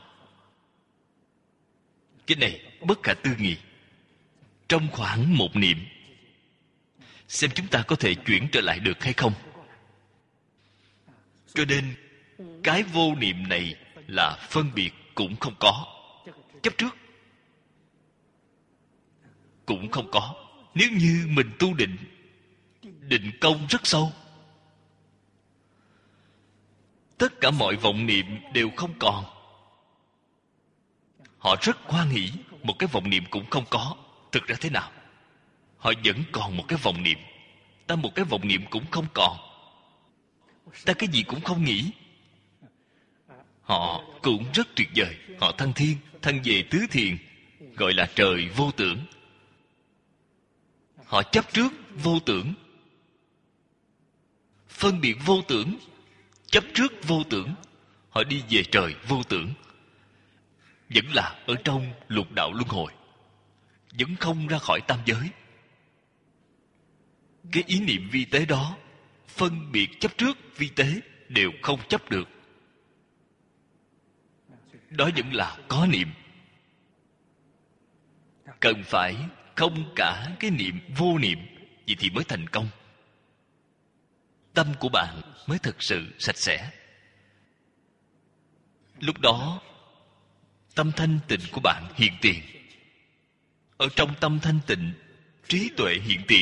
Cái này bất khả tư nghị. Trong khoảng một niệm, xem chúng ta có thể chuyển trở lại được hay không. Cho nên cái vô niệm này là phân biệt cũng không có, chấp trước cũng không có. Nếu như mình tu định, định công rất sâu, tất cả mọi vọng niệm đều không còn. Họ rất hoan hỷ, một cái vọng niệm cũng không có. Thực ra thế nào? Họ vẫn còn một cái vọng niệm. Ta một cái vọng niệm cũng không còn. Ta cái gì cũng không nghĩ. Họ cũng rất tuyệt vời. Họ thăng thiên, thăng về tứ thiền, gọi là trời vô tưởng. Họ chấp trước vô tưởng, phân biệt vô tưởng, chấp trước vô tưởng. Họ đi về trời vô tưởng. Vẫn là ở trong lục đạo luân hồi, vẫn không ra khỏi tam giới. Cái ý niệm vi tế đó, phân biệt chấp trước vi tế đều không chấp được. Đó vẫn là có niệm. Cần phải không cả cái niệm vô niệm, vậy thì mới thành công. Tâm của bạn mới thực sự sạch sẽ. Lúc đó tâm thanh tịnh của bạn hiện tiền. Ở trong tâm thanh tịnh, trí tuệ hiện tiền,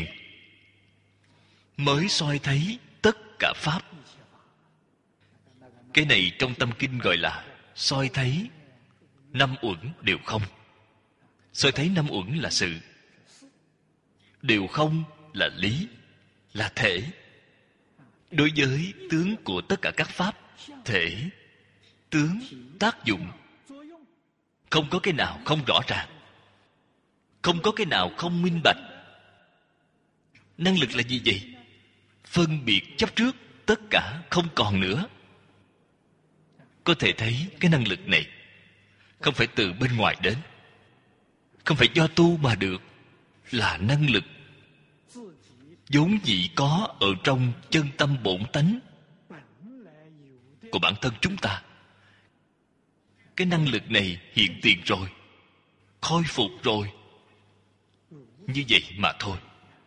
mới soi thấy tất cả Pháp. Cái này trong tâm kinh gọi là soi thấy năm uẩn đều không. Soi thấy năm uẩn là sự, đều không là lý, là thể. Đối với tướng của tất cả các pháp, thể, tướng, tác dụng, không có cái nào không rõ ràng, không có cái nào không minh bạch. Năng lực là gì vậy? Phân biệt chấp trước, tất cả không còn nữa. Có thể thấy cái năng lực này không phải từ bên ngoài đến, không phải do tu mà được, là năng lực vốn dĩ có ở trong chân tâm bổn tánh của bản thân chúng ta. Cái năng lực này hiện tiền rồi, khôi phục rồi, như vậy mà thôi.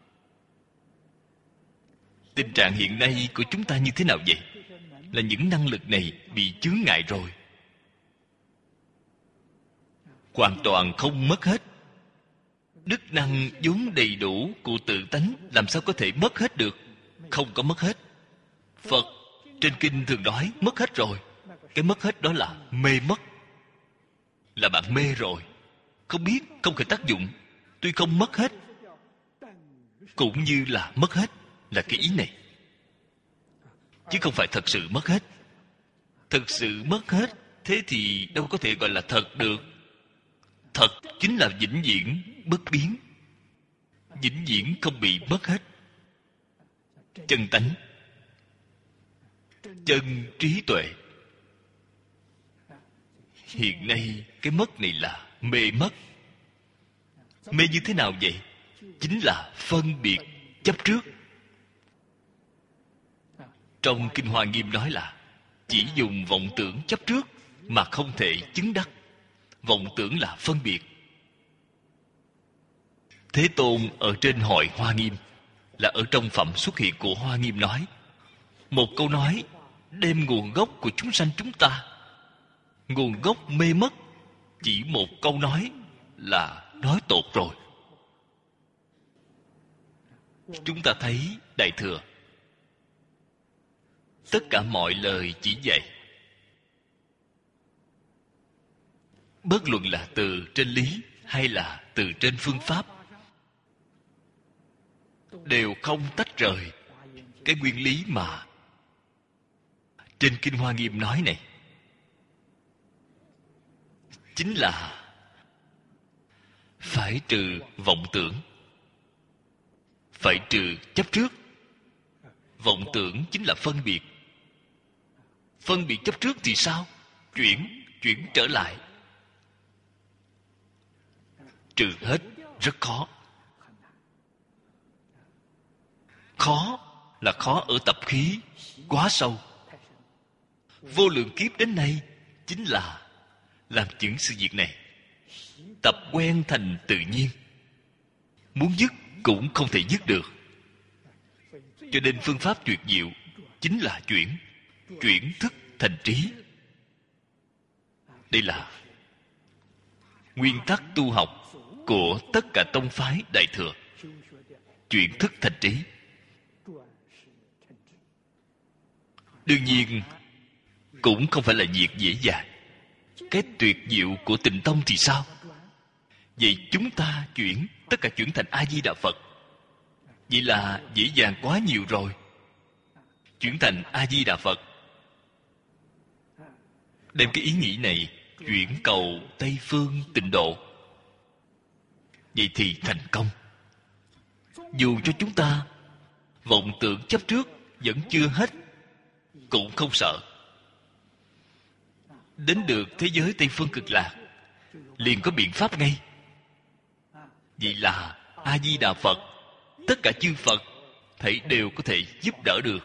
Tình trạng hiện nay của chúng ta như thế nào vậy? Là những năng lực này bị chướng ngại rồi, hoàn toàn không mất hết. Đức năng vốn đầy đủ của tự tánh làm sao có thể mất hết được? Không có mất hết. Phật trên kinh thường nói mất hết rồi. Cái mất hết đó là mê mất, là bạn mê rồi, không biết, không khởi tác dụng. Tuy không mất hết, cũng như là mất hết, là cái ý này, chứ không phải thật sự mất hết. Thật sự mất hết, thế thì đâu có thể gọi là thật được. Thật chính là vĩnh viễn bất biến, vĩnh viễn không bị mất hết. Chân tánh, chân trí tuệ. Hiện nay cái mất này là mê mất. Mê như thế nào vậy? Chính là phân biệt chấp trước. Trong Kinh Hoa Nghiêm nói là chỉ dùng vọng tưởng chấp trước mà không thể chứng đắc. Vọng tưởng là phân biệt. Thế Tôn ở trên hội Hoa Nghiêm, là ở trong phẩm xuất hiện của Hoa Nghiêm nói một câu nói đem nguồn gốc của chúng sanh chúng ta, nguồn gốc mê mất, chỉ một câu nói là nói tột rồi. Chúng ta thấy Đại Thừa, tất cả mọi lời chỉ dạy, bất luận là từ trên lý hay là từ trên phương pháp, đều không tách rời cái nguyên lý mà trên Kinh Hoa Nghiêm nói này. Chính là phải trừ vọng tưởng, phải trừ chấp trước. Vọng tưởng chính là phân biệt. Phân biệt chấp trước thì sao? Chuyển, chuyển trở lại. Trừ hết rất khó. Khó là khó ở tập khí quá sâu. Vô lượng kiếp đến nay chính là làm những sự việc này, tập quen thành tự nhiên, muốn dứt cũng không thể dứt được. Cho nên phương pháp tuyệt diệu chính là chuyển, chuyển thức thành trí. Đây là nguyên tắc tu học của tất cả tông phái Đại Thừa. Chuyển thức thành trí. Đương nhiên cũng không phải là việc dễ dàng. Cái tuyệt diệu của Tịnh Tông thì sao? Vậy chúng ta chuyển, tất cả chuyển thành A-di-đà Phật, vậy là dễ dàng quá nhiều rồi. Chuyển thành A-di-đà Phật, đem cái ý nghĩ này chuyển cầu Tây Phương Tịnh Độ, vậy thì thành công. Dù cho chúng ta vọng tưởng chấp trước vẫn chưa hết, cũng không sợ. Đến được thế giới Tây Phương Cực Lạc, liền có biện pháp ngay. Vậy là A-di-đà Phật, tất cả chư Phật thảy đều có thể giúp đỡ được.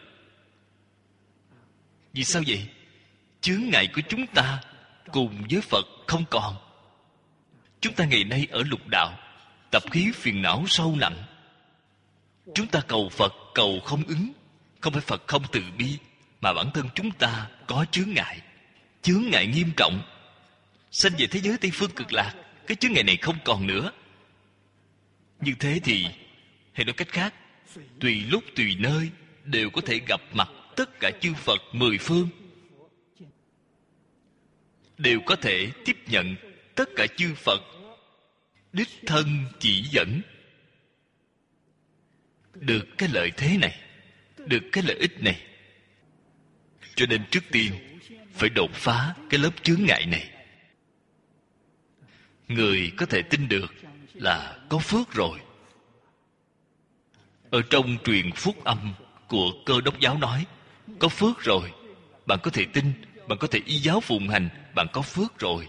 Vì sao vậy? Chướng ngại của chúng ta cùng với Phật không còn. Chúng ta ngày nay ở lục đạo, tập khí phiền não sâu nặng. Chúng ta cầu Phật cầu không ứng. Không phải Phật không từ bi, mà bản thân chúng ta có chướng ngại. Chướng ngại nghiêm trọng. Sanh về thế giới Tây Phương Cực Lạc, cái chướng ngại này không còn nữa. Như thế thì, hay nói cách khác, tùy lúc tùy nơi đều có thể gặp mặt tất cả chư Phật mười phương, đều có thể tiếp nhận tất cả chư Phật đích thân chỉ dẫn, được cái lợi thế này, được cái lợi ích này. Cho nên trước tiên phải đột phá cái lớp chướng ngại này. Người có thể tin được là có phước rồi. Ở trong truyền phúc âm của Cơ Đốc giáo nói, có phước rồi, bạn có thể tin, bạn có thể y giáo phụng hành, bạn có phước rồi.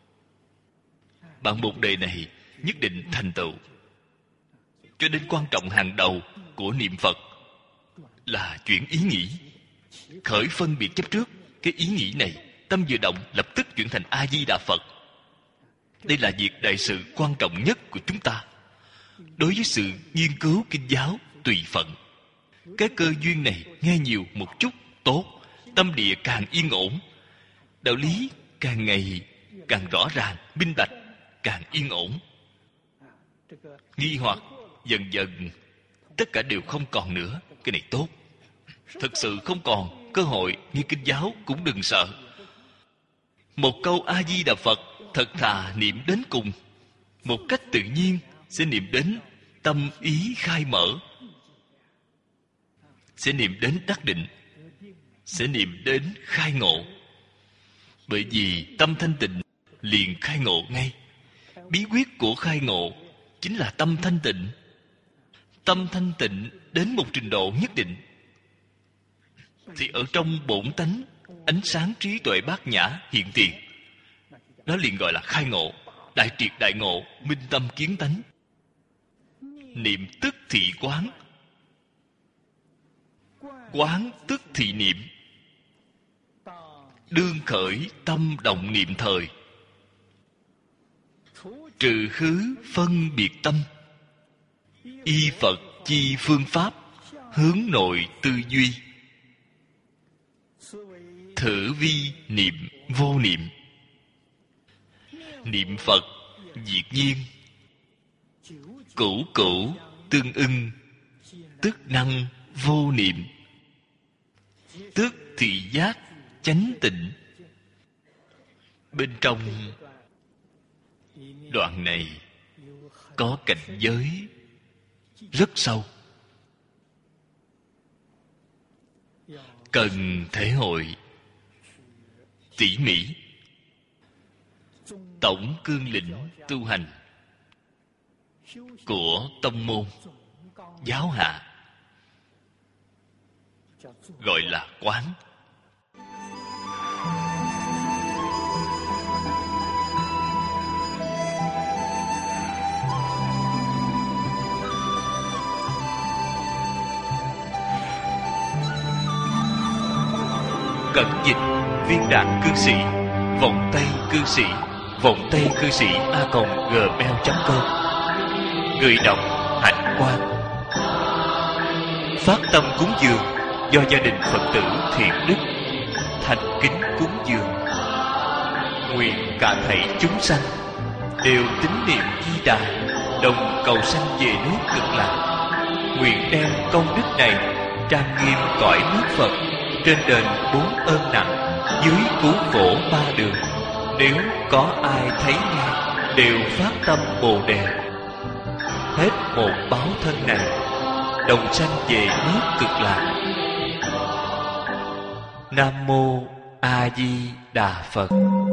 Bạn một đời này nhất định thành tựu. Cho nên quan trọng hàng đầu của niệm Phật là chuyển ý nghĩ, khởi phân biệt chấp trước. Cái ý nghĩ này, tâm vừa động lập tức chuyển thành A Di Đà Phật. Đây là việc đại sự quan trọng nhất của chúng ta. Đối với sự nghiên cứu kinh giáo, tùy phận. Cái cơ duyên này nghe nhiều một chút tốt, tâm địa càng yên ổn, đạo lý càng ngày càng rõ ràng, minh bạch, càng yên ổn. Nghi hoặc dần dần tất cả đều không còn nữa. Cái này tốt. Thực sự không còn cơ hội nghe kinh giáo cũng đừng sợ. Một câu A Di Đà Phật thật thà niệm đến cùng, một cách tự nhiên sẽ niệm đến tâm ý khai mở, sẽ niệm đến đắc định, sẽ niệm đến khai ngộ. Bởi vì tâm thanh tịnh liền khai ngộ ngay. Bí quyết của khai ngộ chính là tâm thanh tịnh. Tâm thanh tịnh đến một trình độ nhất định thì ở trong bổn tánh ánh sáng trí tuệ bát nhã hiện tiền. Đó liền gọi là khai ngộ, đại triệt đại ngộ, minh tâm kiến tánh. Niệm tức thị quán, quán tức thị niệm. Đương khởi tâm động niệm thời, trừ khứ phân biệt tâm. Y Phật chi phương pháp, hướng nội tư duy. Thử vi niệm vô niệm. Niệm Phật diệt nhiên, cửu cửu tương ưng, tức năng vô niệm. Tức thị giác chánh tịnh. Bên trong đoạn này có cảnh giới rất sâu, cần thể hội tỉ mỉ. Tổng cương lĩnh tu hành của tông môn giáo hạ gọi là quán. Cẩn dịch viên đạn cư sĩ, vọng tay cư sĩ, vọng tay cư sĩ a còng gmail chấm com. Người đọc Hạnh Quang. Phát tâm cúng dường do gia đình Phật tử Thiện Đức thành kính cúng dường. Nguyện cả thảy chúng sanh đều tín niệm Di Đà, đồng cầu sanh về nước Cực Lạc. Nguyện đem công đức này trang nghiêm cõi nước Phật, trên đền bốn ơn nặng, dưới cứu khổ ba đường. Nếu có ai thấy nghe đều phát tâm Bồ Đề, hết một báo thân này đồng sanh về nước Cực Lạc. Nam mô A Di Đà Phật.